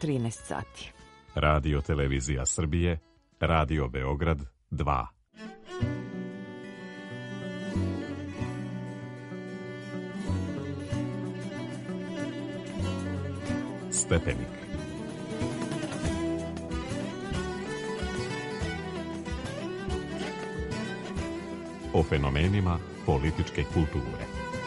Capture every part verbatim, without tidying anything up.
trinaest sati. Radio Televizija Srbije, Radio Beograd dva. Stepenik. O fenomenima političke kulture.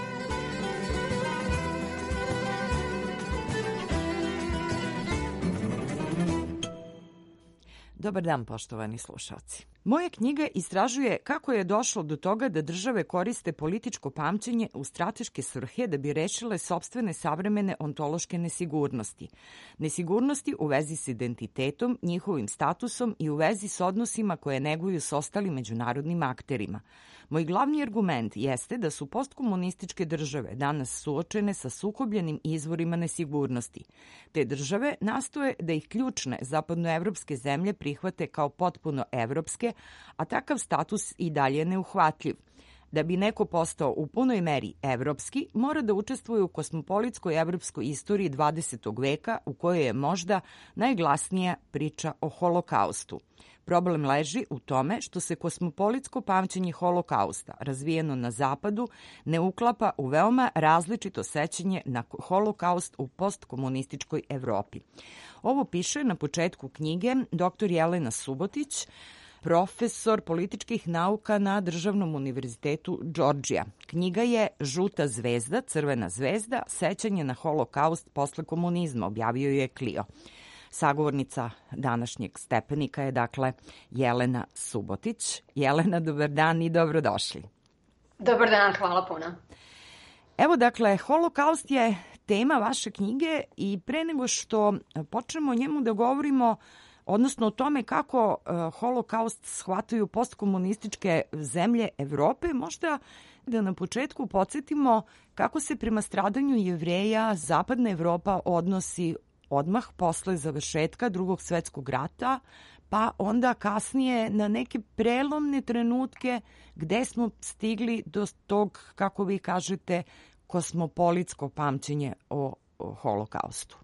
Dobar dan, poštovani slušalci. Moja knjiga istražuje kako je došlo do toga da države koriste političko pamćenje u strateške svrhe da bi rešile sopstvene savremene ontološke nesigurnosti. Nesigurnosti u vezi s identitetom, njihovim statusom i u vezi s odnosima koje neguju s ostalim međunarodnim akterima. Moj glavni argument jeste da su postkomunističke države danas suočene sa sukobljenim izvorima nesigurnosti. Te države nastoje da ih ključne zapadnoevropske zemlje prihvate kao potpuno evropske, a takav status i dalje je neuhvatljiv. Da bi neko postao u punoj meri evropski, mora da učestvuje u kosmopolitskoj evropskoj istoriji dvadesetog veka u kojoj je možda najglasnija priča o holokaustu. Problem leži u tome što se kosmopolitsko pamćenje holokausta, razvijeno na zapadu, ne uklapa u veoma različito sećanje na holokaust u postkomunističkoj Evropi. Ovo piše na početku knjige doktor Jelena Subotić, profesor političkih nauka na Državnom univerzitetu Džordžija. Knjiga je Žuta zvezda, crvena zvezda, sećanje na holokaust posle komunizma, objavio je Clio. Sagovornica današnjeg Stepenika je dakle Jelena Subotić. Jelena, dobar dan i dobrodošli. Dobar dan, hvala puno. Evo dakle, holokaust je tema vaše knjige i pre nego što počnemo o njemu da govorimo, odnosno o tome kako uh, holokaust shvataju postkomunističke zemlje Evrope, možda da na početku podsjetimo kako se prema stradanju Jevreja zapadna Evropa odnosi odmah posle završetka Drugog svetskog rata, pa onda kasnije na neke prelomne trenutke gde smo stigli do tog, kako vi kažete, kosmopolitsko pamćenje o, o holokaustu.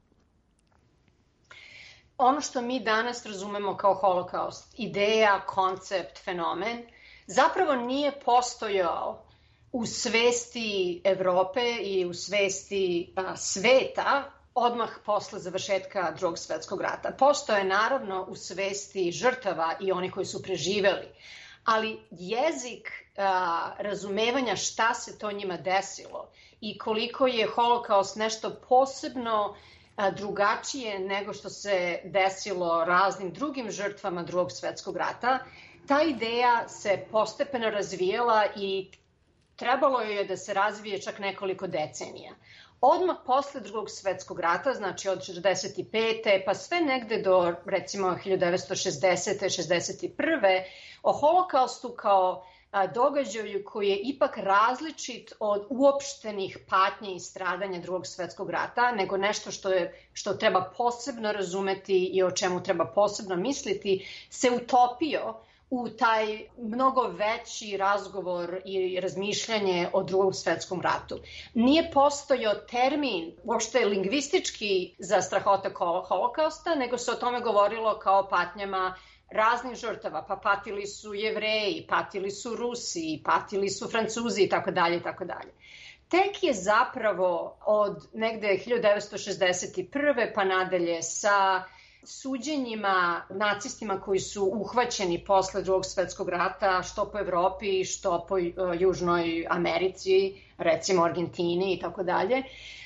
Ono što mi danas razumemo kao holokaust, ideja, koncept, fenomen, zapravo nije postojao u svesti Evrope i u svesti a, sveta odmah posle završetka Drugog svetskog rata. Postoje naravno u svesti žrtava i oni koji su preživeli, ali jezik a, razumevanja šta se to njima desilo i koliko je holokaust nešto posebno a, drugačije nego što se desilo raznim drugim žrtvama Drugog svetskog rata, ta ideja se postepeno razvijela i trebalo je da se razvije čak nekoliko decenija. Odmah posle Drugog svetskog rata, znači od šezdeset pete pa sve negde do recimo hiljadu devetsto šezdesete šezdeset prve o holokaustu kao a, događaju koji je ipak različit od uopštenih patnji i stradanja Drugog svetskog rata, nego nešto što, je, što treba posebno razumeti i o čemu treba posebno misliti, se utopio u taj mnogo veći razgovor i razmišljanje o Drugom svetskom ratu. Nije postojao termin, uopšte lingvistički, za strahota holokausta, nego se o tome govorilo kao patnjama raznih žrtava. Pa patili su Jevreji, patili su Rusi, patili su Francuzi itd. itd. Tek je zapravo od negde hiljadu devetsto šezdeset prve pa nadalje sa suđenjima nacistima koji su uhvaćeni posle Drugog svetskog rata, što po Evropi, što po Južnoj Americi, recimo Argentini i tako dalje.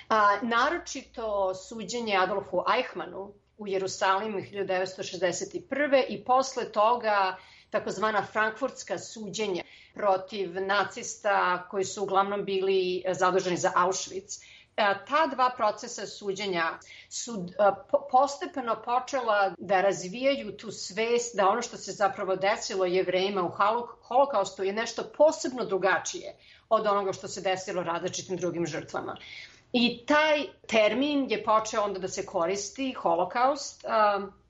Naročito suđenje Adolfu Eichmannu u Jerusalimu hiljadu devetsto šezdeset prve i posle toga takozvana frankfurtska suđenja protiv nacista koji su uglavnom bili zaduženi za Auschwitz. Ta dva procesa suđenja su postepeno počela da razvijaju tu svest da ono što se zapravo desilo Jevrejima u holokaustu je nešto posebno drugačije od onoga što se desilo različitim drugim žrtvama. I taj termin je počeo onda da se koristi, holokaust,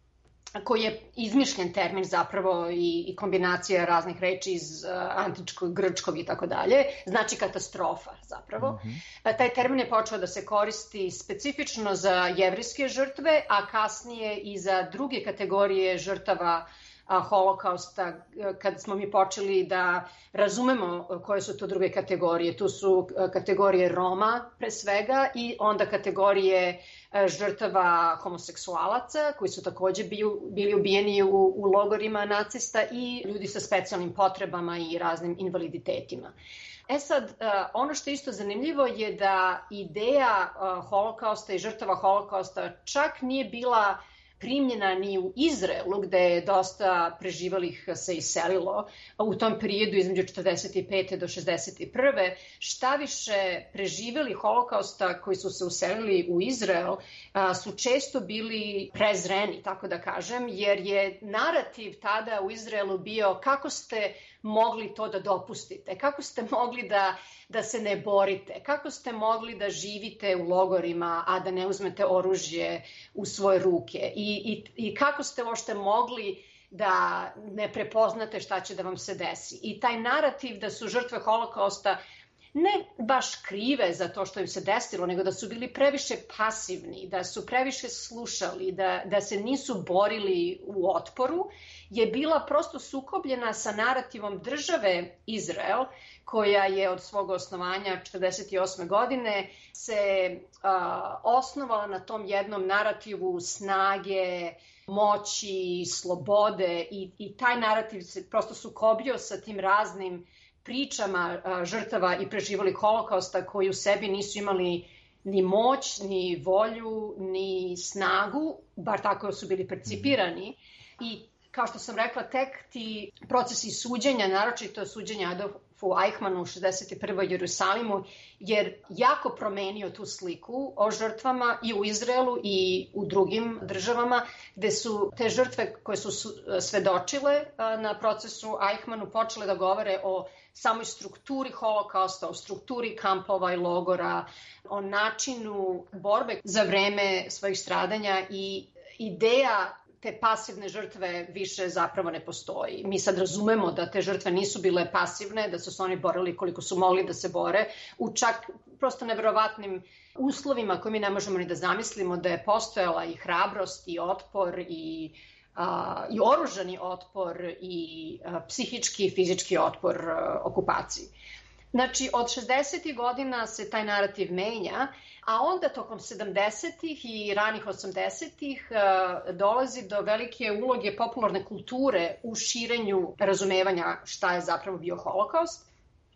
koji je izmišljen termin zapravo i, i kombinacija raznih reči iz uh, antičkog, grčkog i tako dalje, znači katastrofa zapravo. Mm-hmm. Uh, taj termin je počeo da se koristi specifično za jevrijske žrtve, a kasnije i za druge kategorije žrtava a, holokausta, kad smo mi počeli da razumemo koje su to druge kategorije. Tu su kategorije Roma pre svega i onda kategorije žrtava homoseksualaca koji su takođe bili, bili ubijeni u, u logorima nacista i ljudi sa specijalnim potrebama i raznim invaliditetima. E sad, ono što je isto zanimljivo je da ideja holokausta i žrtava holokausta čak nije bila primljena ni u Izraelu, gde je dosta preživalih se iselilo u tom periodu između četrdeset pete do šezdeset prve. Šta više, preživeli holokausta koji su se uselili u Izrael su često bili prezreni, tako da kažem, jer je narativ tada u Izraelu bio kako ste mogli to da dopustite, kako ste mogli da, da se ne borite, kako ste mogli da živite u logorima, a da ne uzmete oružje u svoje ruke i, i, i kako ste uopšte mogli da ne prepoznate šta će da vam se desi. I taj narativ da su žrtve holokausta ne baš krive za to što im se desilo, nego da su bili previše pasivni, da su previše slušali, da, da se nisu borili u otporu, je bila prosto sukobljena sa narativom države Izrael, koja je od svog osnovanja četrdeset osme godine se a, osnovala na tom jednom narativu snage, moći, slobode i, i taj narativ se prosto sukobio sa tim raznim pričama a, žrtava i preživalih holokausta koji u sebi nisu imali ni moć, ni volju, ni snagu, bar tako su bili percipirani. I kao što sam rekla, tek ti procesi suđenja, naročito suđenja Adolfu Eichmannu u šezdeset prvoj. Jerusalimu, jer jako promenio tu sliku o žrtvama i u Izraelu i u drugim državama, gde su te žrtve koje su svedočile na procesu Eichmannu počele da govore o samoj strukturi holokausta, o strukturi kampova i logora, o načinu borbe za vreme svojih stradanja i ideja te pasivne žrtve više zapravo ne postoji. Mi sad razumemo da te žrtve nisu bile pasivne, da su se oni borili koliko su mogli da se bore, u čak prosto neverovatnim uslovima koje mi ne možemo ni da zamislimo, da je postojala i hrabrost i otpor i, a, i oružani otpor i a, psihički i fizički otpor a, okupaciji. Znači, od šezdesetih godina se taj narativ menja, a onda tokom sedamdesetih i ranih osamdesetih dolazi do velike uloge popularne kulture u širenju razumevanja šta je zapravo bio holokaust.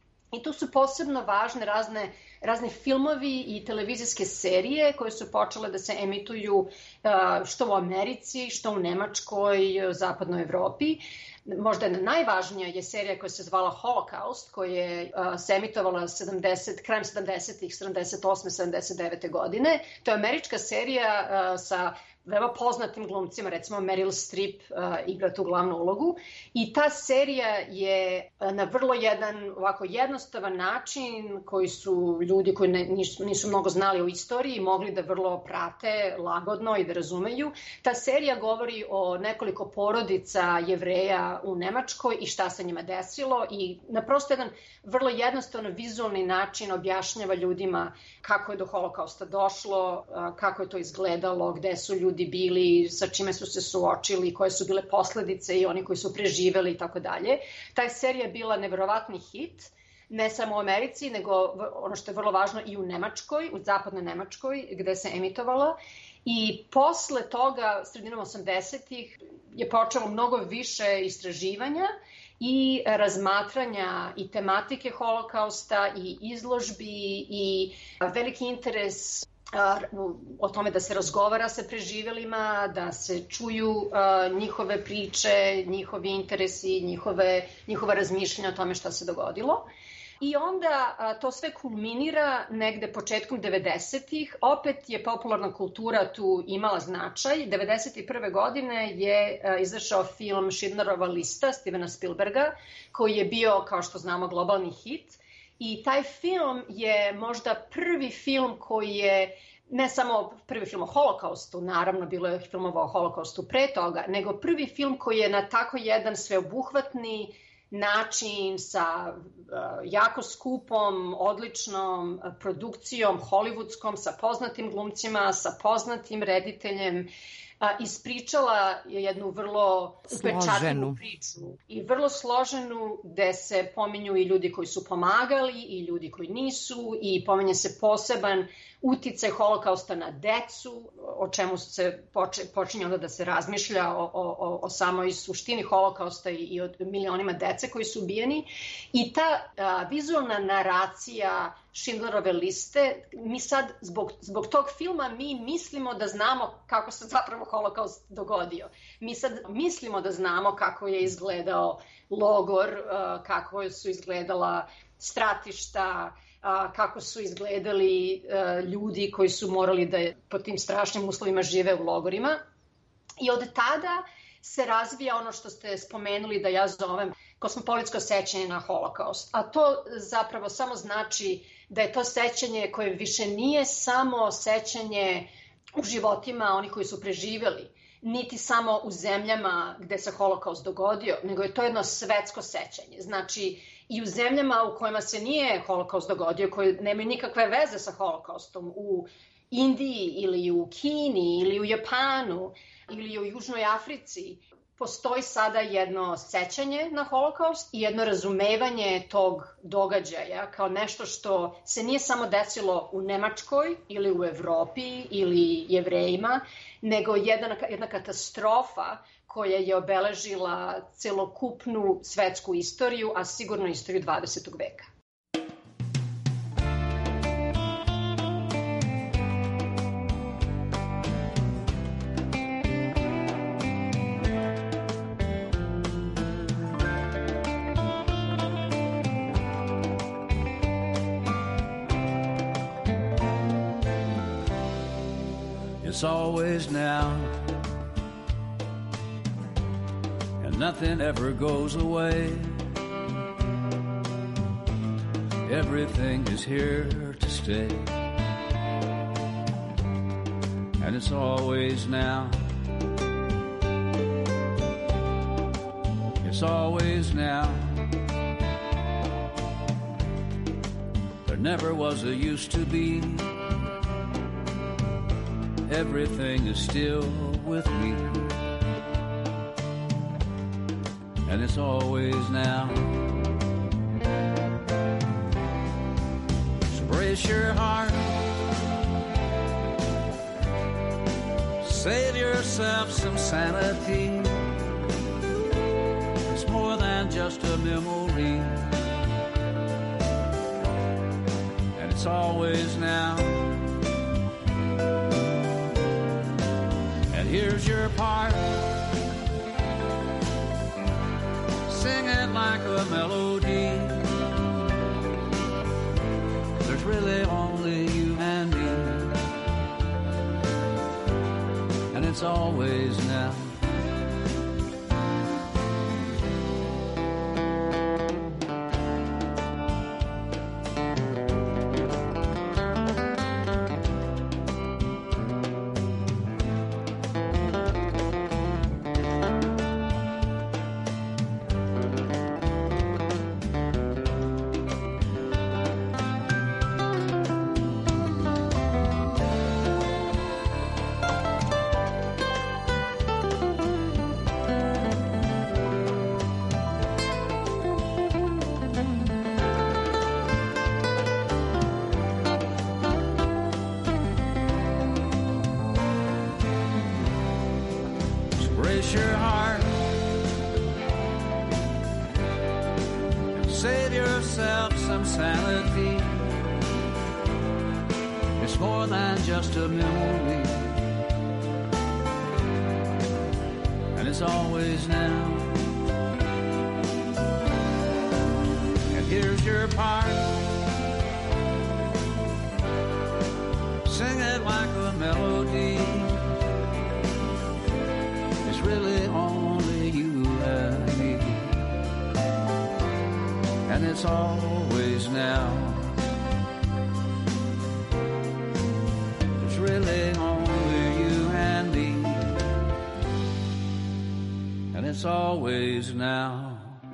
I tu su posebno važne razne, razne filmovi i televizijske serije koje su počele da se emituju što u Americi, što u Nemačkoj, zapadnoj Evropi. Možda jedna najvažnija je serija koja se zvala Holocaust, koja je uh, se emitovala sedamdeset, krajem sedamdesetih, sedamdeset osme, sedamdeset devete godine. To je američka serija uh, sa veoma poznatim glumcima, recimo Meryl Streep uh, igra tu glavnu ulogu. I ta serija je uh, na vrlo jedan ovako jednostavan način koji su ljudi koji ne, nisu, nisu mnogo znali o istoriji mogli da vrlo prate lagodno i da razumeju. Ta serija govori o nekoliko porodica Jevreja u Nemačkoj i šta se njima desilo i na prosto jedan vrlo jednostavan vizualni način objašnjava ljudima kako je do holokausta došlo, uh, kako je to izgledalo, gde su ljudi bili, sa čime su se suočili, koje su bile posledice i oni koji su preživeli i tako dalje. Ta serija je bila neverovatni hit, ne samo u Americi, nego ono što je vrlo važno i u Nemačkoj, u zapadnoj Nemačkoj, gde se emitovala. I posle toga, sredinom osamdesetih, je počelo mnogo više istraživanja i razmatranja i tematike holokausta i izložbi i veliki interes o tome da se razgovara sa preživelima, da se čuju uh, njihove priče, njihovi interesi, njihove, njihova razmišljanja o tome šta se dogodilo. I onda a, to sve kulminira negde početkom devedesetih. Opet je popularna kultura tu imala značaj. devedeset prve godine je a, izašao film Schindlerova lista Stevena Spielberga, koji je bio, kao što znamo, globalni hit. I taj film je možda prvi film koji je ne samo prvi film o Holokaustu, naravno bilo je filmova o Holokaustu pre toga, nego prvi film koji je na tako jedan sveobuhvatni način sa uh, jako skupom, odličnom produkcijom, hollywoodskom, sa poznatim glumcima, sa poznatim rediteljem, a, ispričala je jednu vrlo upečatljivu priču i vrlo složenu, gde se pominju i ljudi koji su pomagali i ljudi koji nisu i pominje se poseban uticaj Holokausta na decu, o čemu se poče, počinje onda da se razmišlja o, o, o samoj suštini Holokausta i, i o milionima dece koji su ubijeni. I ta a, vizualna naracija Schindlerove liste, mi sad zbog, zbog tog filma mi mislimo da znamo kako se zapravo Holokaust dogodio. Mi sad mislimo da znamo kako je izgledao logor, a, kako su izgledala stratišta, a, kako su izgledali a, ljudi koji su morali da pod tim strašnim uslovima žive u logorima. I od tada se razvija ono što ste spomenuli da ja zovem kosmopolitsko sećanje na Holokaust. A to zapravo samo znači da je to sećanje koje više nije samo sećanje u životima onih koji su preživjeli, niti samo u zemljama gde se Holokaust dogodio, nego je to jedno svetsko sećanje. Znači, i u zemljama u kojima se nije Holokaust dogodio, koje nemaju nikakve veze sa Holokaustom, u Indiji ili u Kini ili u Japanu ili u Južnoj Africi, postoji sada jedno sećanje na Holokaust i jedno razumevanje tog događaja kao nešto što se nije samo desilo u Nemačkoj ili u Evropi ili Jevrejima, nego jedna, jedna katastrofa koja je obeležila celokupnu svetsku istoriju, a sigurno istoriju dvadesetog veka. It's always now, and nothing ever goes away. Everything is here to stay, and it's always now. It's always now. There never was a used to be. Everything is still with me, and it's always now. So brace your heart, save yourself some sanity. It's more than just a memory, and it's always now. Here's your part, sing it like a melody. There's really only you and me, and it's always now. it's always now.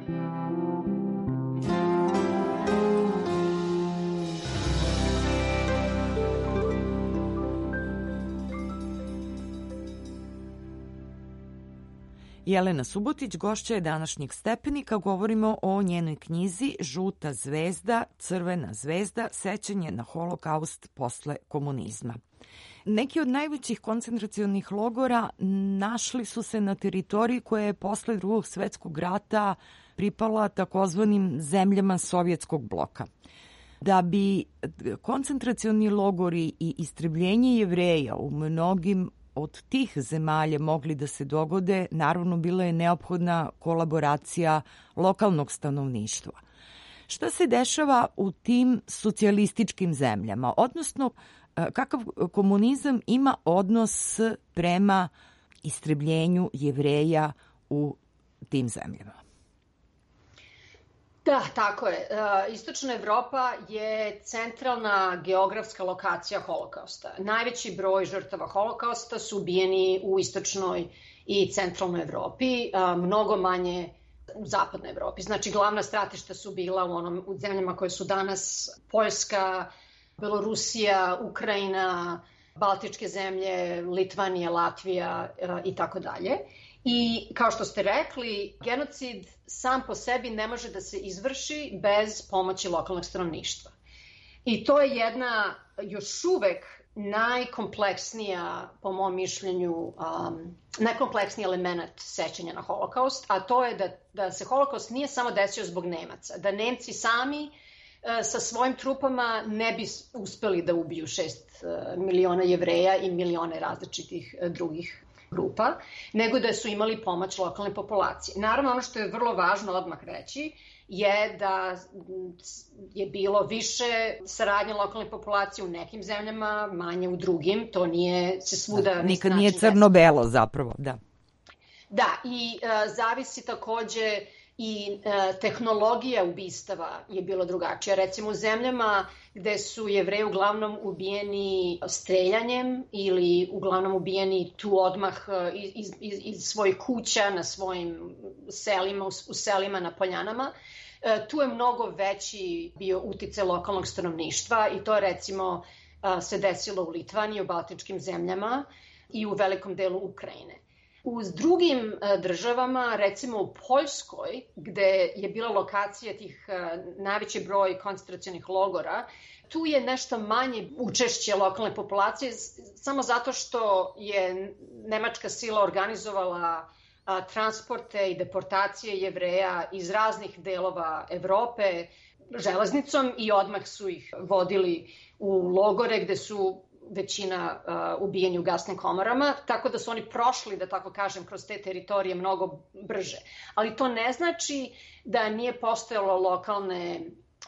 Jelena Subotić gošća je današnjeg Stepenika. Govorimo o njenoj knjizi Žuta zvezda, crvena zvezda, sećanje na holokaust posle komunizma. Neki od najvećih koncentracionih logora našli su se na teritoriji koja je posle Drugog svetskog rata pripala takozvanim zemljama Sovjetskog bloka. Da bi koncentracioni logori i istrebljenje Jevreja u mnogim od tih zemalja mogli da se dogode, naravno bila je neophodna kolaboracija lokalnog stanovništva. Šta se dešava u tim socijalističkim zemljama? Odnosno, kakav komunizam ima odnos prema istrebljenju Jevreja u tim zemljama? Da, tako je. Istočna Evropa je centralna geografska lokacija holokausta. Najveći broj žrtava holokausta su ubijeni u istočnoj i centralnoj Evropi, mnogo manje u zapadnoj Evropi. Znači, glavna stratišta su bila u, onom, u zemljama koje su danas Poljska, Belorusija, Ukrajina, Baltičke zemlje, Litvanija, Latvija i tako dalje. I kao što ste rekli, genocid sam po sebi ne može da se izvrši bez pomoći lokalnog stanovništva. I to je jedna još uvek najkompleksnija, po mom mišljenju, um, najkompleksniji element sećanja na holokaust, a to je da, da se holokaust nije samo desio zbog Nemaca, da Nemci sami uh, sa svojim trupama ne bi uspeli da ubiju šest uh, miliona Jevreja i milione različitih uh, drugih grupa, nego da su imali pomoć lokalne populacije. Naravno, ono što je vrlo važno odmah reći je da je bilo više saradnje lokalne populacije u nekim zemljama, manje u drugim. To nije se svuda... Nikad nije crno-belo zapravo, da. Da, i uh, zavisi takođe i uh, tehnologija ubistava je bila drugačija. Recimo u zemljama gde su Jevreji uglavnom ubijeni streljanjem ili uglavnom ubijeni tu odmah iz, iz, iz svojih kuća, na svojim selima, u, u selima, na poljanama, uh, tu je mnogo veći bio uticaj lokalnog stanovništva i to recimo uh, se desilo u Litvaniji, u baltičkim zemljama i u velikom delu Ukrajine. U drugim državama, recimo u Poljskoj, gde je bila lokacija tih najveći broj koncentracionih logora, tu je nešto manje učešće lokalne populacije, samo zato što je nemačka sila organizovala transporte i deportacije Jevreja iz raznih delova Evrope železnicom i odmah su ih vodili u logore gde su većina uh, ubijeni u gasnim komorama, tako da su oni prošli, da tako kažem, kroz te teritorije mnogo brže. Ali to ne znači da nije postojalo lokalne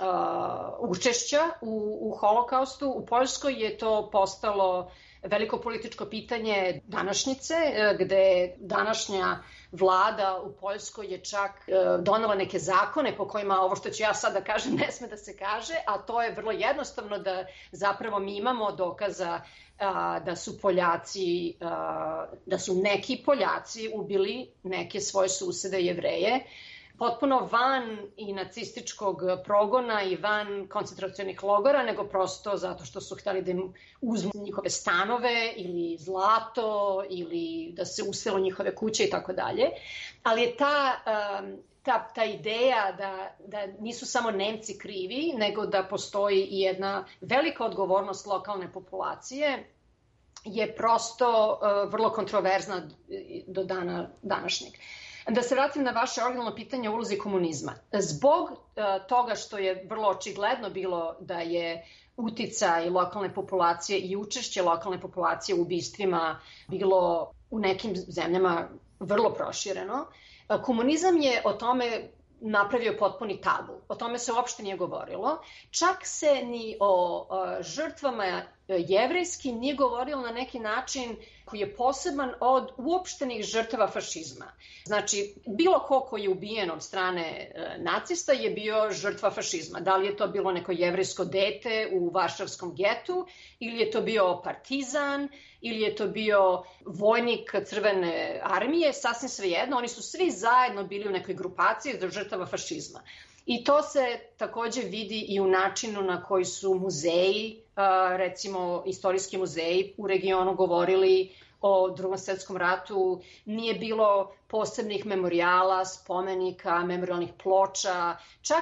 uh, učešća u, u holokaustu. U Poljskoj je to postalo veliko političko pitanje današnjice, gde današnja vlada u Poljskoj je čak donela neke zakone po kojima ovo što ću ja sad da kažem ne sme da se kaže, a to je vrlo jednostavno da zapravo mi imamo dokaza a, da su Poljaci, a, da su neki Poljaci ubili neke svoje susede Jevreje, potpuno van i nacističkog progona i van koncentracionih logora, nego prosto zato što su hteli da im uzmu njihove stanove ili zlato ili da se usele u njihove kuće i tako dalje. Ali je ta, ta, ta ideja da, da nisu samo Nemci krivi, nego da postoji i jedna velika odgovornost lokalne populacije je prosto vrlo kontroverzna do dana današnjeg. Da se vratim na vaše originalno pitanje o ulozi komunizma. Zbog uh, toga što je vrlo očigledno bilo da je uticaj lokalne populacije i učešće lokalne populacije u ubistvima bilo u nekim zemljama vrlo prošireno, uh, komunizam je o tome napravio potpuni tabu. O tome se uopšte nije govorilo. Čak se ni o uh, žrtvama jevrejski nije govorilo na neki način koji je poseban od uopštenih žrtava fašizma. Znači, bilo ko koji je ubijen od strane nacista je bio žrtva fašizma. Da li je to bilo neko jevrejsko dete u varšavskom getu, ili je to bio partizan, ili je to bio vojnik Crvene armije, sasvim svejedno, oni su svi zajedno bili u nekoj grupaciji žrtava fašizma. I to se takođe vidi i u načinu na koji su muzeji, recimo istorijski muzeji u regionu govorili o Drugom svetskom ratu. Nije bilo posebnih memorijala, spomenika, memorijalnih ploča, čak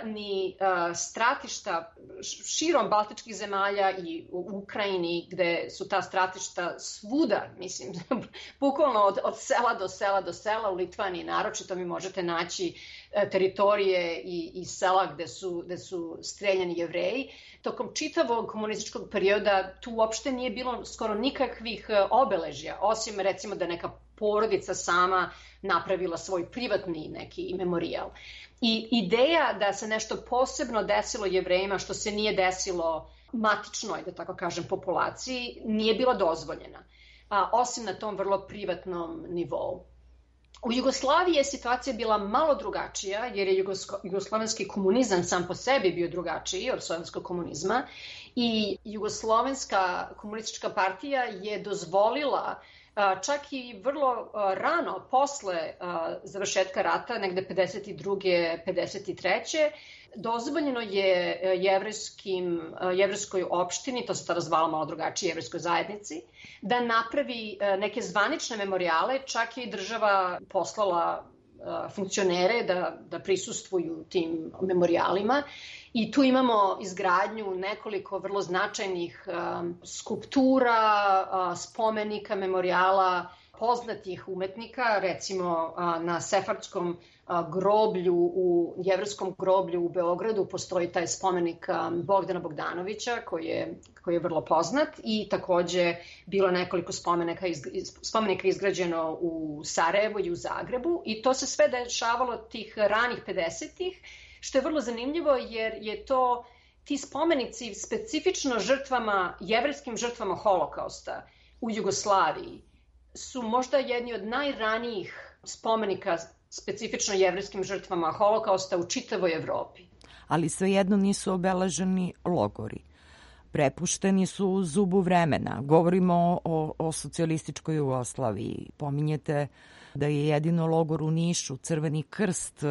ni stratišta širom baltičkih zemalja i u Ukrajini, gde su ta stratišta svuda, mislim, bukvalno od, od sela do sela do sela, u Litvaniji naročito mi možete naći teritorije i, i sela gde su, gde su streljani Jevreji. Tokom čitavog komunističkog perioda tu uopšte nije bilo skoro nikakvih obeležja, osim recimo da neka porodica sama napravila svoj privatni neki memorijal. I ideja da se nešto posebno desilo Jevrejima što se nije desilo matičnoj, da tako kažem, populaciji, nije bila dozvoljena, a, osim na tom vrlo privatnom nivou. U Jugoslaviji je situacija bila malo drugačija, jer je jugoslovenski komunizam sam po sebi bio drugačiji od sovjetskog komunizma i Jugoslovenska komunistička partija je dozvolila čak i vrlo rano posle završetka rata, negde pedeset druge pedeset treće dozvoljeno je jevrejskim, jevrejskoj opštini, to se tada zvala malo drugačije, jevrejskoj zajednici, da napravi neke zvanične memorijale, čak i država poslala funkcionere da, da prisustvuju tim memorijalima. I tu imamo izgradnju nekoliko vrlo značajnih um, skulptura, uh, spomenika, memorijala poznatih umetnika, recimo uh, na sefardskom uh, groblju, u jevrejskom groblju u Beogradu postoji taj spomenik um, Bogdana Bogdanovića koji je, koji je vrlo poznat i takođe bilo nekoliko spomenika, iz, spomenika izgrađeno u Sarajevu i u Zagrebu i to se sve dešavalo tih ranih pedesetih, što je vrlo zanimljivo jer je to, ti spomenici specifično žrtvama, jevrejskim žrtvama holokausta u Jugoslaviji su možda jedni od najranijih spomenika specifično jevrejskim žrtvama holokausta u čitavoj Evropi. Ali svejedno nisu obeleženi logori. Prepušteni su zubu vremena. Govorimo o, o socijalističkoj Jugoslaviji. Pominjete da je jedino logor u Nišu, Crveni krst,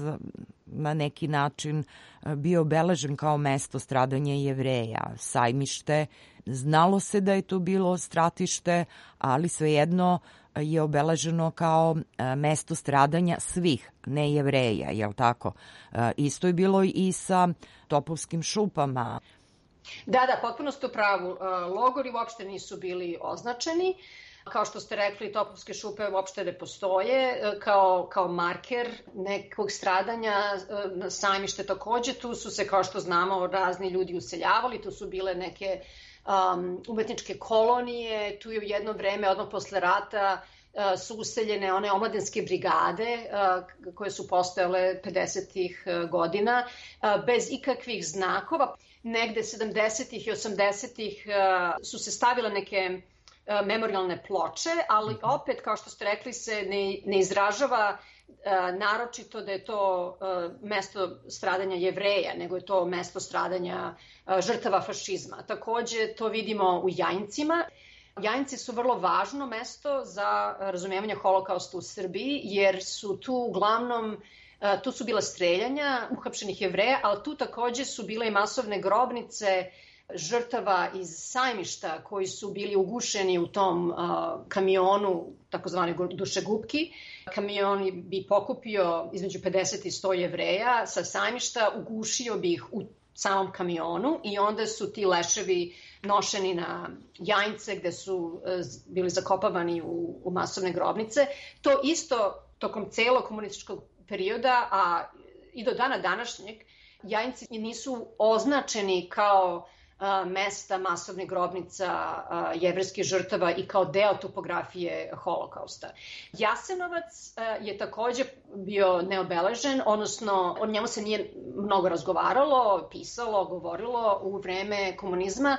na neki način bio obeležen kao mesto stradanja Jevreja. Sajmište, znalo se da je to bilo stratište, ali svejedno je obeleženo kao mesto stradanja svih, ne Jevreja, jel tako? Isto je bilo i sa Topovskim šupama. Da, da, potpuno ste u pravu. Logori uopšte nisu bili označeni. Kao što ste rekli, Topovske šupe uopšte ne postoje kao, kao marker nekog stradanja. Na Sajmište takođe, tu su se, kao što znamo, razni ljudi useljavali, tu su bile neke um, umetničke kolonije, tu je u jedno vreme, odmah posle rata, uh, su useljene one omladinske brigade uh, koje su postojale pedesetih godina, uh, bez ikakvih znakova. Negde sedamdesetih i osamdesetih uh, su se stavile neke memorijalne ploče, ali opet, kao što ste rekli, se ne, ne izražava uh, naročito da je to uh, mesto stradanja Jevreja, nego je to mesto stradanja uh, žrtava fašizma. Takođe, to vidimo u Jajincima. Jajinci su vrlo važno mesto za razumijevanje holokausta u Srbiji, jer su tu uglavnom, uh, tu su bila streljanja uhapšenih Jevreja, ali tu takođe su bile i masovne grobnice žrtava iz Sajmišta koji su bili ugušeni u tom uh, kamionu, takozvani dušegupki. Kamion bi pokupio između pedeset i sto Jevreja sa Sajmišta, ugušio bi ih u samom kamionu i onda su ti leševi nošeni na Jajince gde su uh, bili zakopavani u, u masovne grobnice. To isto tokom celog komunističkog perioda, a i do dana današnjeg, Jajinci nisu označeni kao mesta masovnih grobnica jevrejskih žrtava i kao deo topografije holokausta. Jasenovac je takođe bio neobeležen, odnosno o njemu se nije mnogo razgovaralo, pisalo, govorilo u vreme komunizma.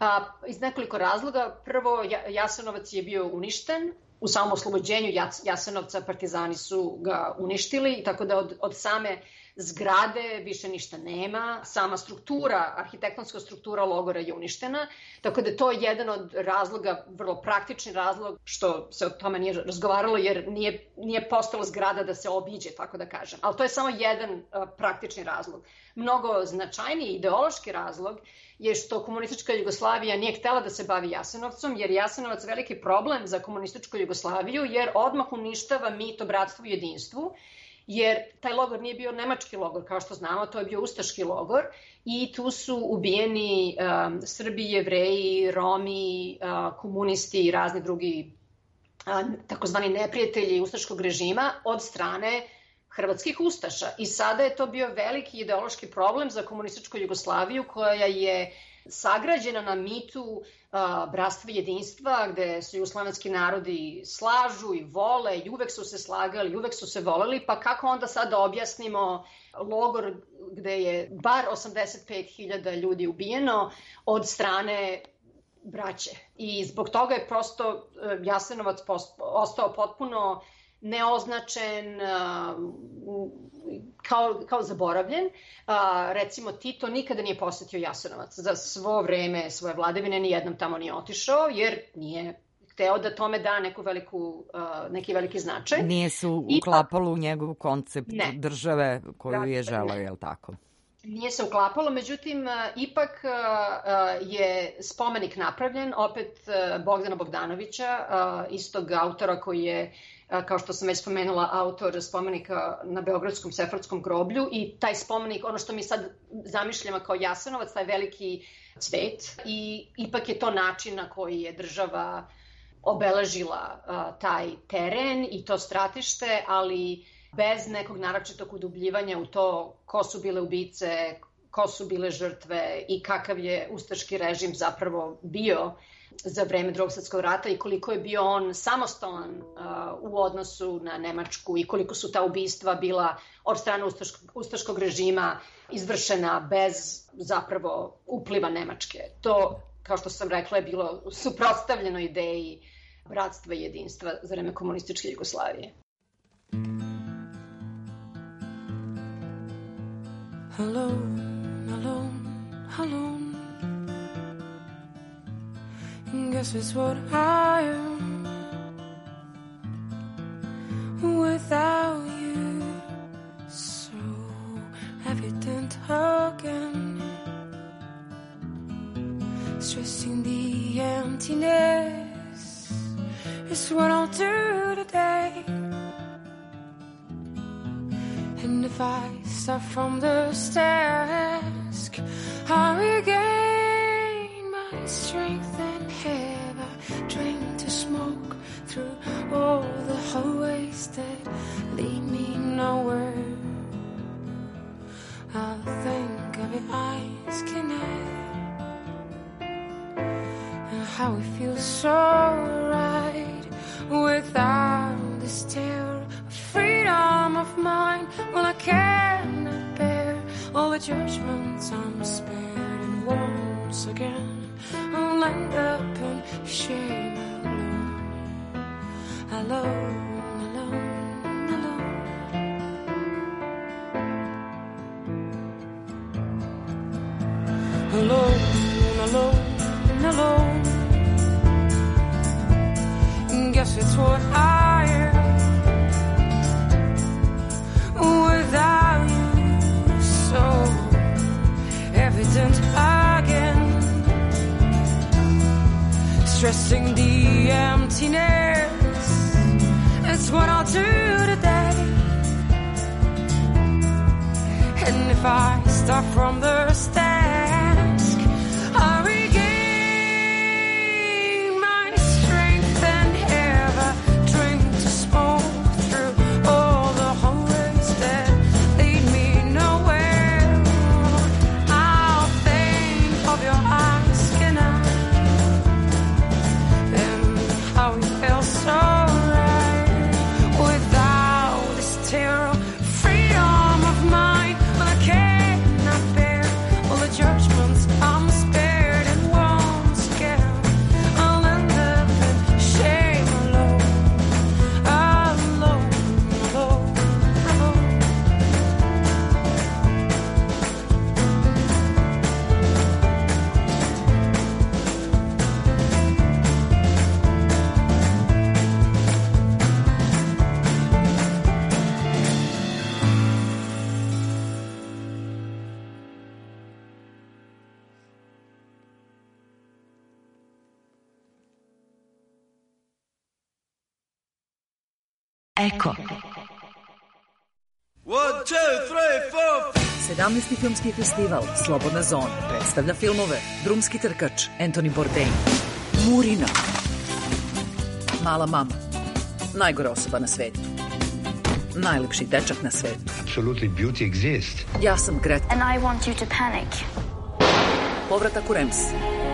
A, iz nekoliko razloga. Prvo, Jasenovac je bio uništen. U samom oslobođenju Jasenovca partizani su ga uništili, tako da od, od same zgrade više ništa nema. Sama struktura, arhitektonska struktura logora je uništena, tako da je to jedan od razloga, vrlo praktični razlog što se o tome nije razgovaralo, jer nije, nije postala zgrada da se obiđe, tako da kažem. Ali to je samo jedan uh, praktični razlog. Mnogo značajniji ideološki razlog je što komunistička Jugoslavija nije htela da se bavi Jasenovcom, jer Jasenovac veliki problem za komunističku Jugoslaviju, jer odmah uništava mit o bratstvu i jedinstvu, jer taj logor nije bio nemački logor, kao što znamo, to je bio ustaški logor i tu su ubijeni um, Srbi, Jevreji, Romi, uh, komunisti i razni drugi uh, takozvani neprijatelji ustaškog režima od strane hrvatskih ustaša. I sada je to bio veliki ideološki problem za komunističku Jugoslaviju koja je sagrađena na mitu uh, bratstva i jedinstva, gde se jugoslovenski narodi slažu i vole i uvek su se slagali, uvek su se voleli, pa kako onda sad da objasnimo logor gde je bar osamdeset pet hiljada ljudi ubijeno od strane braće. I zbog toga je prosto uh, Jasenovac post, ostao potpuno neoznačen, kao, kao zaboravljen. Recimo, Tito nikada nije posetio Jasenovac. Za svo vreme svoje vladavine nijednom tamo nije otišao, jer nije hteo da tome da neku veliku, neki veliki značaj. Nije se uklapalo u njegov koncept ne. države koju je želeo, je li tako? Nije se uklapalo, međutim, ipak je spomenik napravljen, opet Bogdana Bogdanovića, istog autora koji je, kao što sam već spomenula, autor spomenika na Beogradskom Sefordskom groblju, i taj spomenik, ono što mi sad zamišljamo kao Jasenovac, taj veliki cvet, i ipak je to način na koji je država obeležila taj teren i to stratište, ali bez nekog naročitog udubljivanja u to ko su bile ubice, ko su bile žrtve i kakav je ustaški režim zapravo bio za vreme Drugog svjetskog rata i koliko je bio on samostalan uh, u odnosu na Nemačku i koliko su ta ubistva bila od strane ustaškog, ustaškog režima izvršena bez zapravo upliva Nemačke. To, kao što sam rekla, je bilo suprotstavljeno ideji bratstva i jedinstva za vreme komunističke Jugoslavije. Alone, alone, alone. Guess it's what I am without you. So evident again, stressing the emptiness is what I'll do today. And if I start from the task, I regain my strength and have I drink to smoke through all the hallways that lead me nowhere. I'll think of your eyes connect and how it feels so right without this terror of freedom of mind. Well, I cannot bear all the judgments I'm spared, and once again I'll end up in shame alone, alone, alone, alone. Alone, alone, alone. Guess it's what I am without you, so evident again, stressing the emptiness. It's what I'll do today. And if I start from the task, I regain my strength and have a drink to smoke through all the hallways that lead me nowhere. I'll think of your eyes, can I? And how it felt so right without this terror, freedom of mind. Well, I cannot bear all the Eko. One, two, three, four. sedamnaesti filmski festival Slobodna zona predstavlja filmove Drumski trkač, Anthony Bourdain, Murina, Mala mama, najgora osoba na svetu, najlepši dečak na svetu. Absolutely beauty exists. Ja sam Greta. And I want you to panic. Povratak u Rems.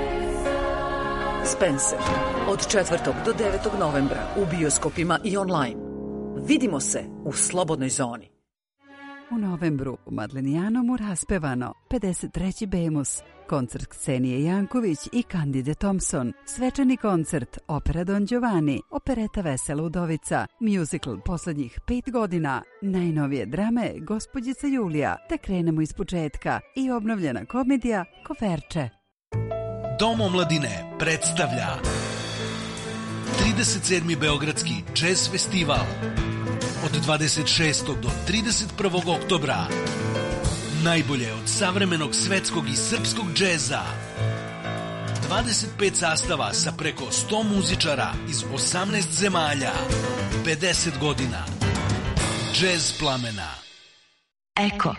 Spencer. Od četvrtog do devetog novembra u bioskopima i online. Vidimo se u Slobodnoj zoni. U novembru u Madlenijanomu raspevano pedeset treći Bemus, koncert Ksenije Janković i Candide Thompson, svečani koncert Opera Don Giovanni, opereta Vesela udovica, musical poslednjih pet godina, najnovije drame Gospođica Julija, te krenemo iz početka i obnovljena komedija Koferče. Dom omladine predstavlja trideset sedmi Beogradski jazz festival od dvadeset šestog do trideset prvog oktobra. Najbolje od savremenog svetskog i srpskog džeza. dvadeset pet sastava sa preko sto muzičara iz osamnaest zemalja. pedeset godina. Džez plamena. Eko.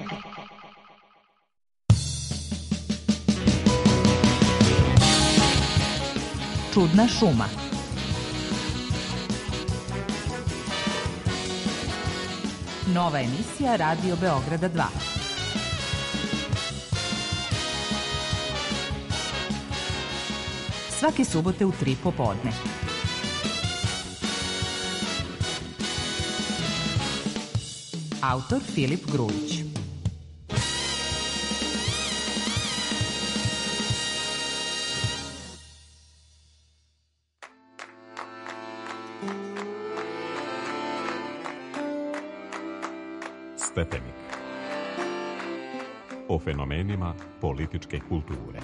Čudna šuma. Nova emisija Radio Beograda dva. Svake subote u tri popodne. Autor Filip Grujić. Stepenik. O fenomenima političke kulture.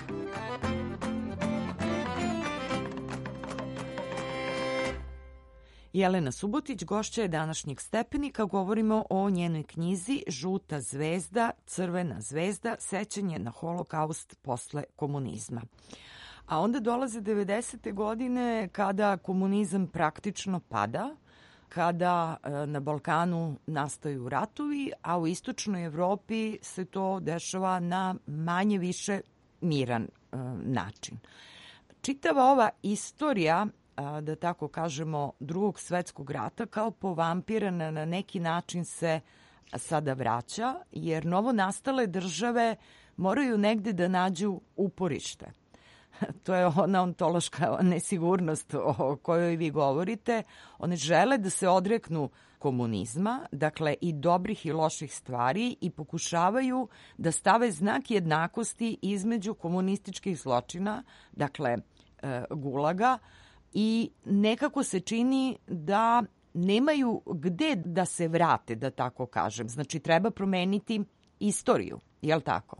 Jelena Subotić gošća je današnjeg Stepenika. Govorimo o njenoj knjizi Žuta zvezda, crvena zvezda, sećanje na holokaust posle komunizma. A onda dolaze devedesete godine kada komunizam praktično pada, kada na Balkanu nastaju ratovi, a u istočnoj Evropi se to dešava na manje više miran e, način. Čitava ova istorija, a, da tako kažemo, drugog svetskog rata kao povampirana na neki način se sada vraća, jer novo nastale države moraju negde da nađu uporište. To je ona ontološka nesigurnost o kojoj vi govorite. One žele da se odreknu komunizma, dakle i dobrih i loših stvari, i pokušavaju da stave znak jednakosti između komunističkih zločina, dakle e, gulaga, i nekako se čini da nemaju gde da se vrate, da tako kažem. Znači treba promeniti istoriju, je li tako?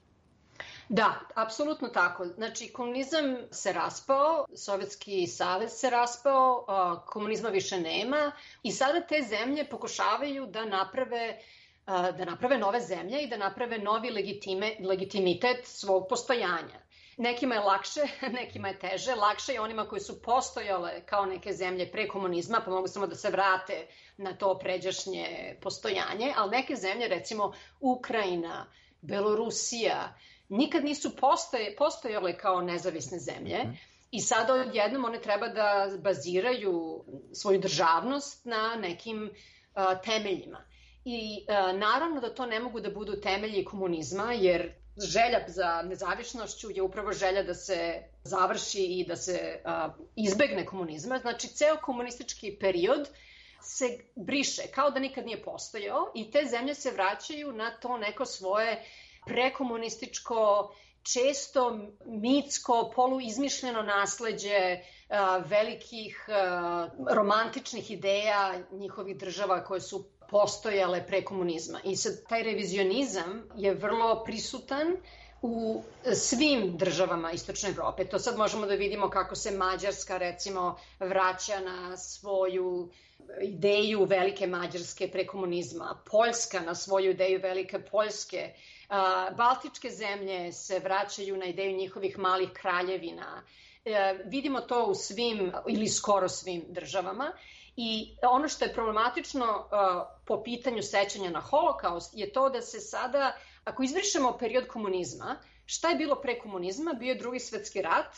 Da, apsolutno tako. Znači, komunizam se raspao, Sovjetski savez se raspao, komunizma više nema i sada te zemlje pokušavaju da naprave, da naprave nove zemlje i da naprave novi legitime, legitimitet svog postojanja. Nekima je lakše, nekima je teže. Lakše je onima koji su postojale kao neke zemlje pre komunizma, pa mogu samo da se vrate na to pređašnje postojanje, ali neke zemlje, recimo Ukrajina, Belorusija, nikad nisu postoje, postojale kao nezavisne zemlje i sada odjednom one treba da baziraju svoju državnost na nekim uh, temeljima. I uh, naravno da to ne mogu da budu temelji komunizma, jer želja za nezavisnošću je upravo želja da se završi i da se uh, izbegne komunizma. Znači, ceo komunistički period se briše, kao da nikad nije postojao, i te zemlje se vraćaju na to neko svoje prekomunističko, često mitsko, poluizmišljeno nasleđe uh, velikih uh, romantičnih ideja njihovih država koje su postojale pre komunizma. I sad taj revizionizam je vrlo prisutan u svim državama Istočne Evrope. To sad možemo da vidimo kako se Mađarska, recimo, vraća na svoju ideju velike Mađarske pre komunizma, Poljska na svoju ideju velike Poljske, Baltičke zemlje se vraćaju na ideju njihovih malih kraljevina. Vidimo to u svim ili skoro svim državama I ono što je problematično uh, po pitanju sećanja na holokaust je to da se sada, ako izbrišemo period komunizma, šta je bilo pre komunizma? Bio je Drugi svetski rat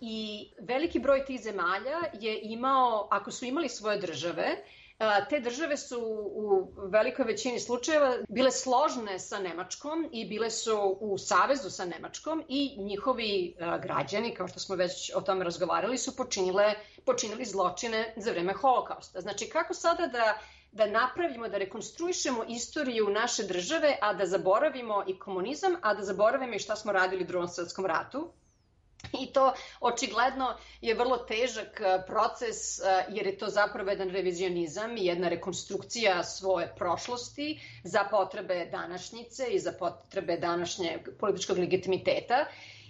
i veliki broj tih zemalja je imao, ako su imali svoje države, te države su u velikoj većini slučajeva bile složne sa Nemačkom i bile su u savezu sa Nemačkom i njihovi građani, kao što smo već o tome razgovarali, su počinile, počinili zločine za vreme holokausta. Znači, kako sada da, da napravimo, da rekonstruišemo istoriju naše države, a da zaboravimo i komunizam, a da zaboravimo i šta smo radili u Drugom svetskom ratu? I to očigledno je vrlo težak proces jer je to zapravo jedan revizionizam i jedna rekonstrukcija svoje prošlosti za potrebe današnjice i za potrebe današnjeg političkog legitimiteta.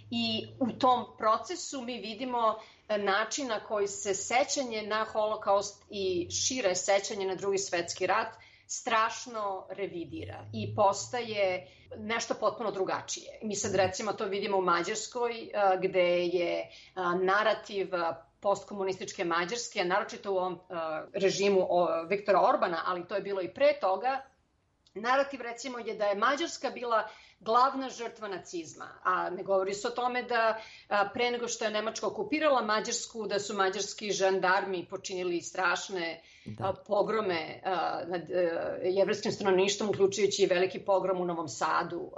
I u tom procesu mi vidimo način na koji se sećanje na holokaust i šire sećanje na Drugi svetski rat strašno revidira i postaje nešto potpuno drugačije. Mi sad recimo to vidimo u Mađarskoj gde je narativ postkomunističke Mađarske, naročito u ovom režimu Viktora Orbana, ali to je bilo i pre toga, narativ recimo je da je Mađarska bila glavna žrtva nacizma, a ne govori se o tome da pre nego što je Nemačka okupirala Mađarsku, da su mađarski žandarmi počinili strašne da. pogrome nad jevrejskim stanovništvom, uključujući i veliki pogrom u Novom Sadu.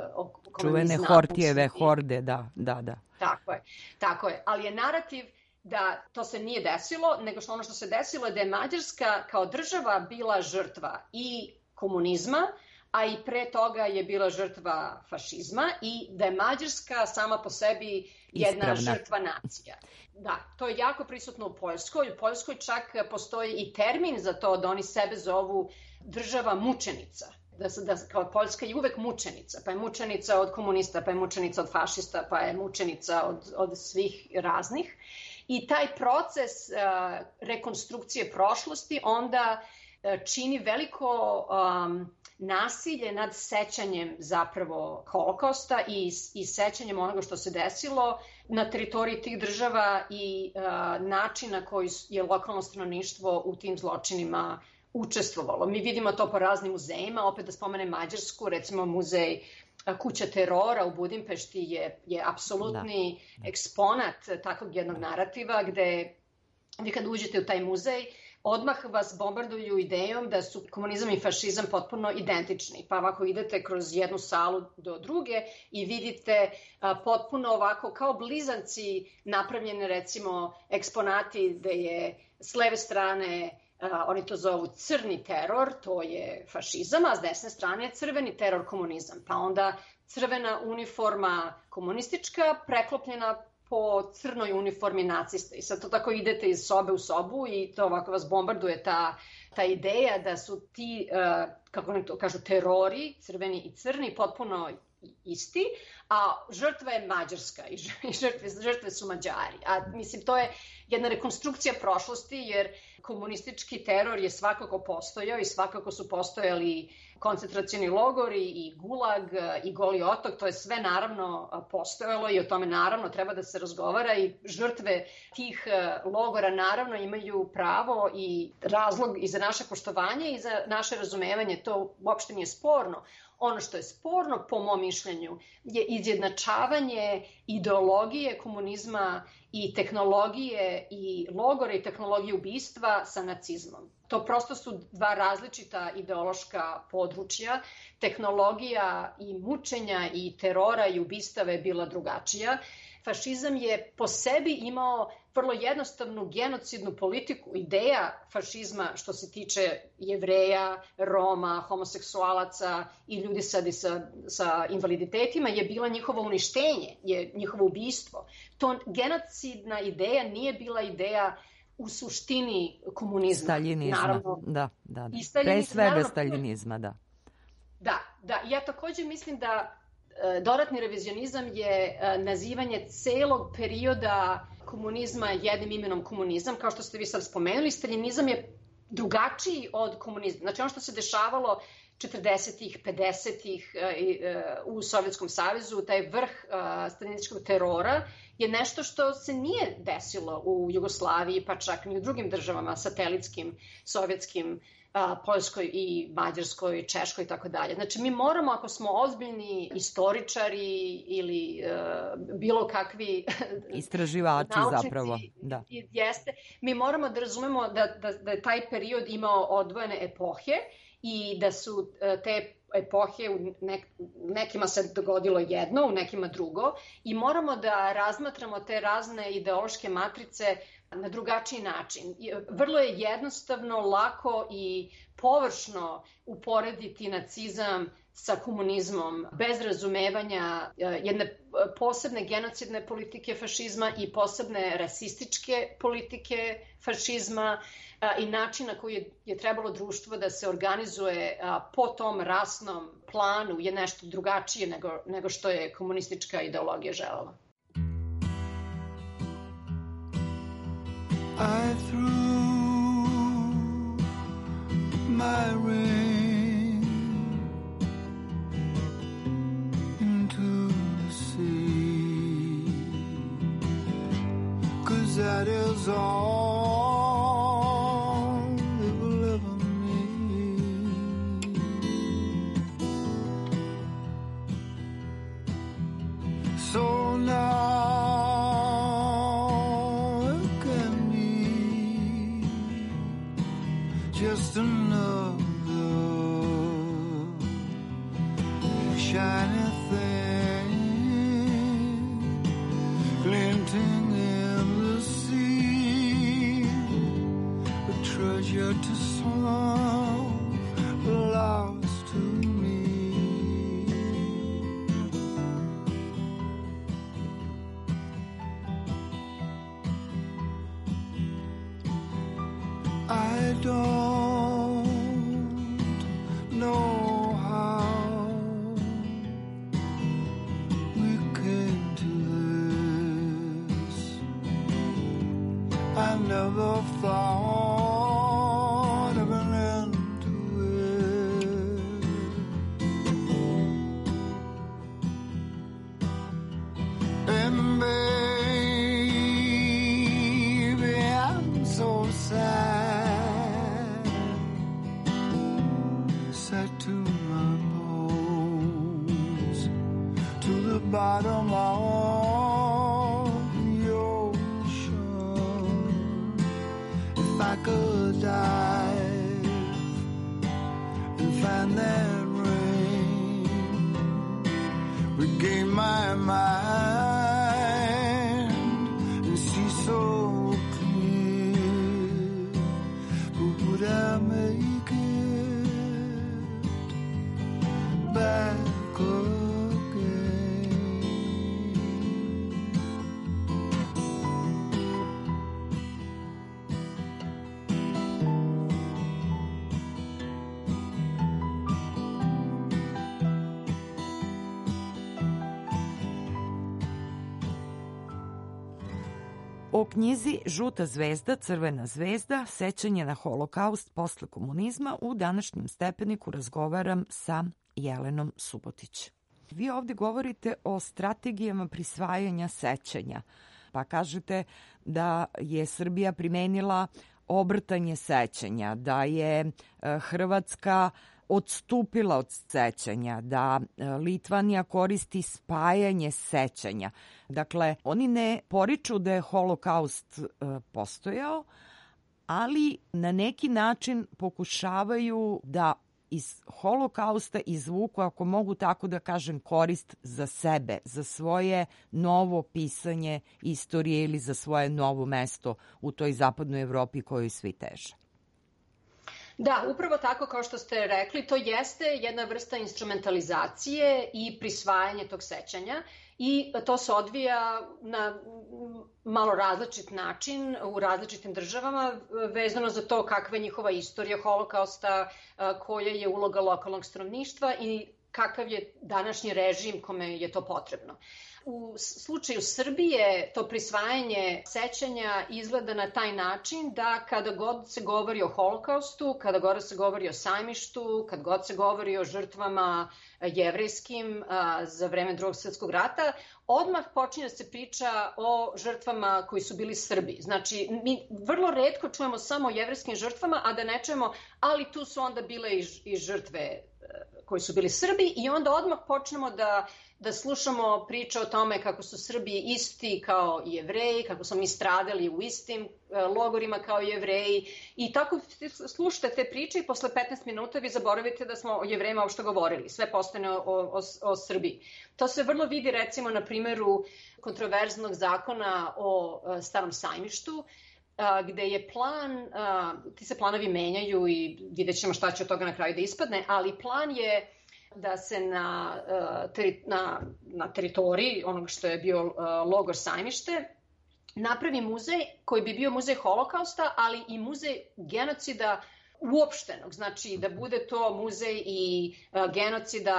Čuvene Hortijeve horde, da, da, da. Tako je, tako je, ali je narativ da to se nije desilo, nego što ono što se desilo je da je Mađarska kao država bila žrtva i komunizma, a i pre toga je bila žrtva fašizma i da je Mađarska sama po sebi jedna Ispravna. žrtva nacija. Da, to je jako prisutno u Poljskoj. U Poljskoj čak postoji i termin za to da oni sebe zovu država mučenica. Da, da kao Poljska je uvek mučenica, pa je mučenica od komunista, pa je mučenica od fašista, pa je mučenica od, od svih raznih. I taj proces uh, rekonstrukcije prošlosti onda uh, čini veliko um, nasilje nad sećanjem zapravo holokausta i, i sećanjem onoga što se desilo na teritoriji tih država i uh, način na koji je lokalno stanovništvo u tim zločinima učestvovalo. Mi vidimo to po raznim muzejima, opet da spomenem Mađarsku, recimo muzej Kuća terora u Budimpešti je, je apsolutni da. eksponat takvog jednog narativa gde vi kad uđete u taj muzej, odmah vas bombarduju idejom da su komunizam i fašizam potpuno identični. Pa ovako idete kroz jednu salu do druge i vidite a, potpuno ovako kao blizanci napravljene recimo eksponati gde je s leve strane Uh, oni to zovu crni teror, to je fašizam, a s desne strane je crveni teror, komunizam. Pa onda crvena uniforma komunistička preklopljena po crnoj uniformi nacista. I sad to tako idete iz sobe u sobu i to ovako vas bombarduje ta, ta ideja da su ti, uh, kako oni to kažu, terori, crveni i crni, potpuno isti, a žrtva je Mađarska i žrtve, žrtve su Mađari. A mislim, to je jedna rekonstrukcija prošlosti, jer komunistički teror je svakako postojao i svakako su postojali koncentracioni logori i gulag i Goli otok, to je sve naravno postojalo i o tome naravno treba da se razgovara i žrtve tih logora naravno imaju pravo i razlog i za naše poštovanje i za naše razumevanje, to uopšte nije sporno. Ono što je sporno, po mom mišljenju, je izjednačavanje ideologije komunizma i tehnologije i logora i tehnologije ubistva sa nacizmom. To prosto su dva različita ideološka područja. Tehnologija i mučenja i terora i ubistava je bila drugačija. Fašizam je po sebi imao vrlo jednostavnu genocidnu politiku. Ideja fašizma što se tiče Jevreja, Roma, homoseksualaca i ljudi sa, sa, sa invaliditetima je bila njihovo uništenje, je njihovo ubistvo. To genocidna ideja nije bila ideja u suštini komunizma. Staljinizma, naravno, da, da. da. Pre svega naravno, staljinizma, da. Da, da. Ja također mislim da e, dodatni revizionizam je e, nazivanje celog perioda komunizma jednim imenom komunizam. Kao što ste vi sad spomenuli, staljinizam je drugačiji od komunizma. Znači ono što se dešavalo četrdesetih, pedesetih u Sovjetskom savezu, taj vrh stalinističkog terora je nešto što se nije desilo u Jugoslaviji, pa čak ni u drugim državama satelitskim, sovjetskim, Poljskoj i Mađarskoj, Češkoj i tako dalje. Znači, mi moramo, ako smo ozbiljni istoričari ili uh, bilo kakvi istraživači zapravo, da. Jeste, mi moramo da razumemo da, da, da je taj period imao odvojene epohe i da su uh, te epohe, u nek, nekima se dogodilo jedno, u nekima drugo i moramo da razmatramo te razne ideološke matrice na drugačiji način. Vrlo je jednostavno, lako i površno uporediti nacizam sa komunizmom bez razumevanja jedne posebne genocidne politike fašizma i posebne rasističke politike fašizma i načina koji je, je trebalo društvo da se organizuje po tom rasnom planu je nešto drugačije nego, nego što je komunistička ideologija želela. I threw my ring into the sea, 'cause that is all it will ever mean. So now just another shiny thing glinting in the sea, a treasure to some lost to me. I don't know how we came to this. I never thought of an end to it. And baby, I'm so sad, sad to my bones, to the bottom of the ocean. If I could dive and find that ring, regain my mind and see so clear, but would I make it back again? O knjizi Žuta zvezda, crvena zvezda, sećanje na holokaust posle komunizma u današnjem Stepeniku razgovaram sa Jelenom Subotić. Vi ovde govorite o strategijama prisvajanja sećanja, pa kažete da je Srbija primenila obrtanje sećanja, da je Hrvatska odstupila od sećanja, da Litvanija koristi spajanje sećanja. Dakle, oni ne poriču da je holokaust postojao, ali na neki način pokušavaju da iz holokausta izvuku, ako mogu tako da kažem, korist za sebe, za svoje novo pisanje istorije ili za svoje novo mesto u toj zapadnoj Evropi kojoj svi teže. Da, upravo tako kao što ste rekli, to jeste jedna vrsta instrumentalizacije i prisvajanje tog sećanja i to se odvija na malo različit način u različitim državama vezano za to kakva je njihova istorija holokausta, koja je uloga lokalnog stanovništva i kakav je današnji režim kome je to potrebno. U slučaju Srbije to prisvajanje sećanja izgleda na taj način da kada god se govori o holokaustu, kada god se govori o sajmištu, kad god se govori o žrtvama jevrejskim za vreme Drugog svjetskog rata, odmah počinje da se priča o žrtvama koji su bili Srbi. Znači, mi vrlo retko čujemo samo o jevrejskim žrtvama, a da ne čujemo, ali tu su onda bile i, i žrtve koji su bili Srbi i onda odmah počnemo da, da slušamo priče o tome kako su Srbi isti kao i Jevreji, kako smo mi stradali u istim logorima kao i Jevreji i tako slušate te priče i posle petnaest minuta vi zaboravite da smo o Jevrejima uopšte govorili. Sve postane o, o, o Srbiji. To se vrlo vidi recimo na primjeru kontroverznog zakona o Starom sajmištu, gde je plan, ti se planovi menjaju i vidjet ćemo šta će od toga na kraju da ispadne, ali plan je da se na, na, na teritoriji onoga što je bio logor sajmište napravi muzej koji bi bio muzej holokausta, ali i muzej genocida uopštenog, znači da bude to muzej i genocida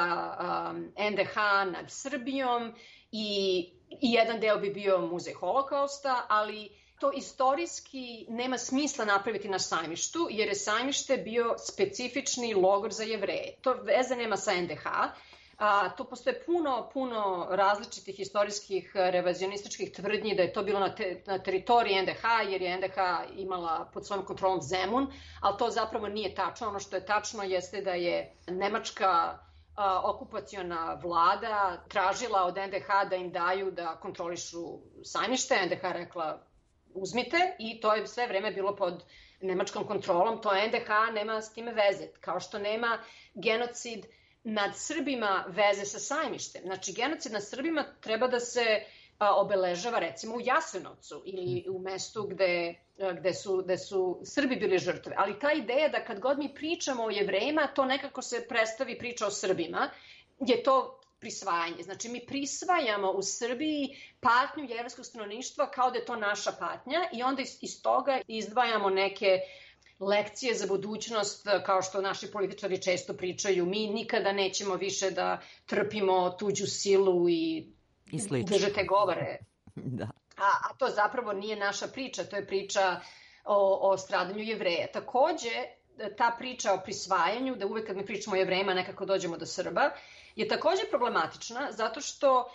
en de ha nad Srbijom i, i jedan deo bi bio muzej holokausta, ali to istorijski nema smisla napraviti na sajmištu, jer je sajmište bio specifični logor za Jevreje. To veze nema sa en de ha. A, to postoje puno, puno različitih istorijskih revizionističkih tvrdnji da je to bilo na, te, na teritoriji en de ha, jer je en de ha imala pod svojom kontrolom Zemun, ali to zapravo nije tačno. Ono što je tačno jeste da je nemačka a, okupaciona vlada tražila od en de ha da im daju da kontrolišu sajmište. en de ha rekla uzmite i to je sve vreme bilo pod nemačkom kontrolom, to en de ha nema s time veze, kao što nema genocid nad Srbima veze sa sajmištem. Znači, genocid nad Srbima treba da se a, obeležava recimo u Jasenovcu ili u mestu gde, a, gde, su, gde su Srbi bili žrtve. Ali ta ideja da kad god mi pričamo o Jevrejima, to nekako se predstavi priča o Srbima, je to prisvajanje. Znači, mi prisvajamo u Srbiji patnju jevrejskog stanovništva kao da je to naša patnja i onda iz, iz toga izdvajamo neke lekcije za budućnost, kao što naši političari često pričaju. Mi nikada nećemo više da trpimo tuđu silu i, I držite govore. Da. A, a to zapravo nije naša priča, to je priča o, o stradanju Jevreja. Takođe, ta priča o prisvajanju, da uvek kad mi pričamo o Jevrejima nekako dođemo do Srba, je takođe problematična zato što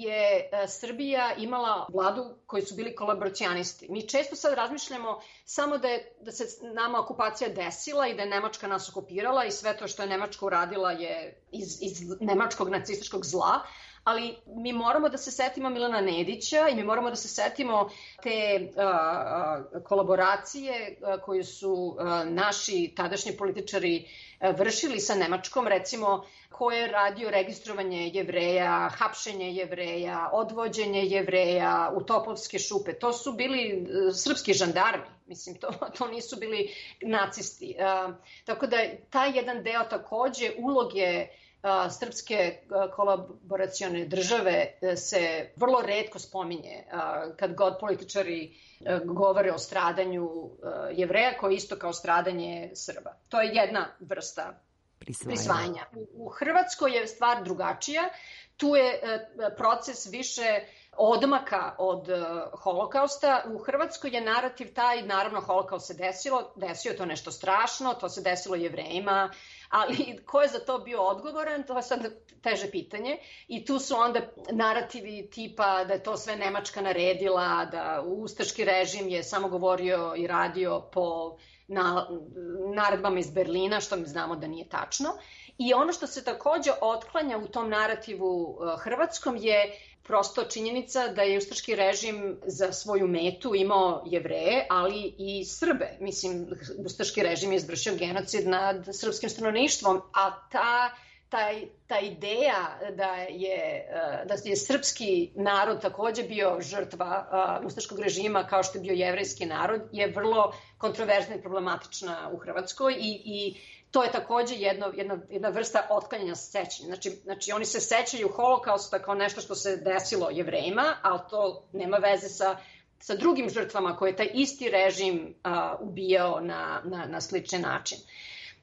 je Srbija imala vladu koji su bili kolaboracionisti. Mi često sad razmišljamo samo da, je, da se nama okupacija desila i da je Nemačka nas okupirala i sve to što je Nemačka uradila je iz, iz nemačkog nacističkog zla, ali mi moramo da se setimo Milana Nedića i mi moramo da se setimo te a, a, kolaboracije a, koju su a, naši tadašnji političari a, vršili sa Nemačkom, recimo ko je radio registrovanje Jevreja, hapšenje Jevreja, odvođenje Jevreja u Topovske šupe. To su bili a, srpski žandarmi, mislim, to, to nisu bili nacisti. A, tako da taj jedan deo takođe uloge Uh, srpske uh, kolaboracione države uh, se vrlo retko spominje uh, kad god političari uh, govore o stradanju uh, Jevreja, koje je isto kao stradanje Srba. To je jedna vrsta prisvajanja. prisvajanja. U, u Hrvatskoj je stvar drugačija. Tu je uh, proces više odmaka od uh, holokausta. U Hrvatskoj je narativ taj, naravno holokaust se desilo, desio to nešto strašno, to se desilo Jevrejima, ali ko je za to bio odgovoran, to je sad teže pitanje. I tu su onda narativi tipa da je to sve Nemačka naredila, da ustaški režim je samo govorio i radio po na, naredbama iz Berlina, što mi znamo da nije tačno. I ono što se takođe otklanja u tom narativu uh, hrvatskom je prosto činjenica da je ustaški režim za svoju metu imao Jevreje, ali i Srbe. Mislim, ustaški režim je izvršio genocid nad srpskim stanovništvom, a ta, taj, ta ideja da je, da je srpski narod takođe bio žrtva ustaškog režima kao što je bio jevrejski narod je vrlo kontroverzna i problematična u Hrvatskoj i, i to je takođe jedno, jedna, jedna vrsta otklanjanja sećanja. Znači, znači, oni se sećaju holokausta kao nešto što se desilo Jevrejima, ali to nema veze sa, sa drugim žrtvama koje je taj isti režim a, ubijao na, na, na sličan način.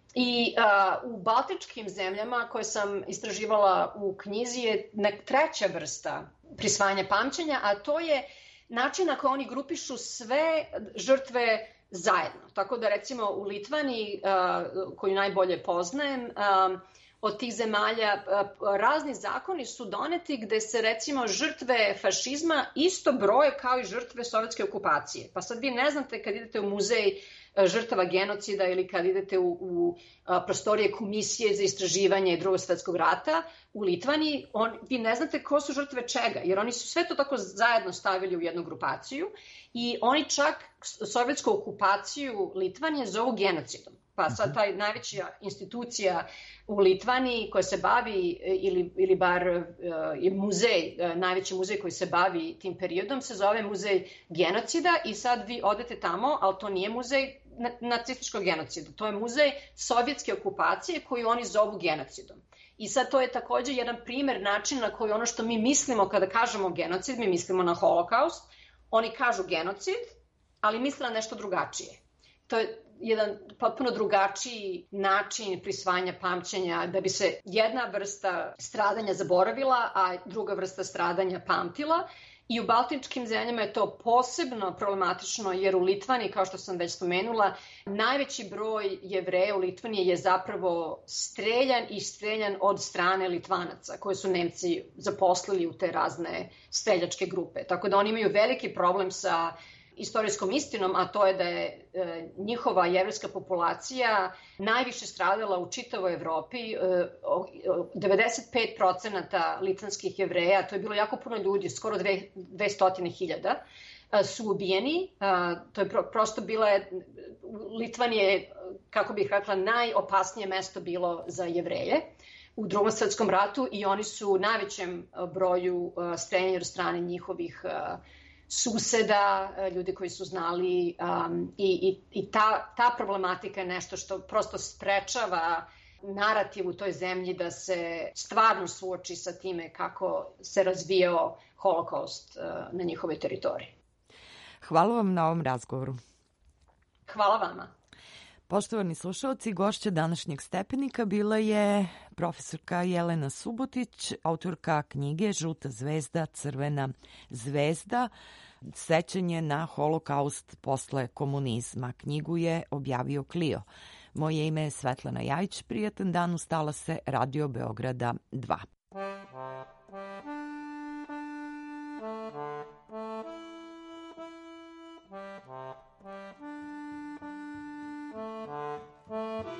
I uh, u baltičkim zemljama koje sam istraživala u knjizi je treća vrsta prisvajanja pamćenja, a to je način na koji oni grupišu sve žrtve zajedno. Tako da recimo u Litvaniji, uh, koju najbolje poznajem, uh, od tih zemalja razni zakoni su doneti gde se recimo žrtve fašizma isto broje kao i žrtve sovjetske okupacije. Pa sad vi ne znate kad idete u muzej žrtava genocida ili kad idete u, u prostorije komisije za istraživanje Drugog svetskog rata u Litvaniji, on, vi ne znate ko su žrtve čega, jer oni su sve to tako zajedno stavili u jednu grupaciju i oni čak sovjetsku okupaciju Litvanije zovu genocidom. Pa sad taj najveća institucija u Litvaniji koja se bavi, ili, ili bar uh, je muzej, uh, najveći muzej koji se bavi tim periodom, se zove muzej genocida i sad vi odete tamo, ali to nije muzej nacističkog genocida, to je muzej sovjetske okupacije koju oni zovu genocidom. I sad to je takođe jedan primer načina na koji ono što mi mislimo kada kažemo genocid, mi mislimo na holokaust, oni kažu genocid, ali misle na nešto drugačije. To je jedan potpuno drugačiji način prisvajanja pamćenja, da bi se jedna vrsta stradanja zaboravila, a druga vrsta stradanja pamtila. I u baltičkim zemljama je to posebno problematično, jer u Litvaniji, kao što sam već spomenula, najveći broj Jevreja u Litvaniji je zapravo streljan i streljan od strane Litvanaca, koje su Nemci zaposlili u te razne streljačke grupe. Tako da oni imaju veliki problem sa istorijskom istinom, a to je da je e, njihova jevrejska populacija najviše stradala u čitavoj Evropi. E, devedeset pet procenata litvanskih Jevreja, to je bilo jako puno ljudi, skoro dvesta hiljada, su ubijeni. A, to je pro, prosto bila, Litvanija je, kako bih rekla, najopasnije mesto bilo za Jevreje u Drugom svetskom ratu i oni su u najvećem broju streljani od strane njihovih a, suseda, ljudi koji su znali um, i, i, i ta, ta problematika je nešto što prosto sprečava narativ u toj zemlji da se stvarno suoči sa time kako se razvijao holokaust uh, na njihovoj teritoriji. Hvala vam na ovom razgovoru. Hvala vama. Poštovani slušalci, gošća današnjeg Stepenika bila je profesorka Jelena Subotić, autorka knjige Žuta zvezda, crvena zvezda, sećanje na holokaust posle komunizma. Knjigu je objavio Clio. Moje ime je Svetlana Jajić, prijatan dan, ustala se Radio Beograda dva. Thank you.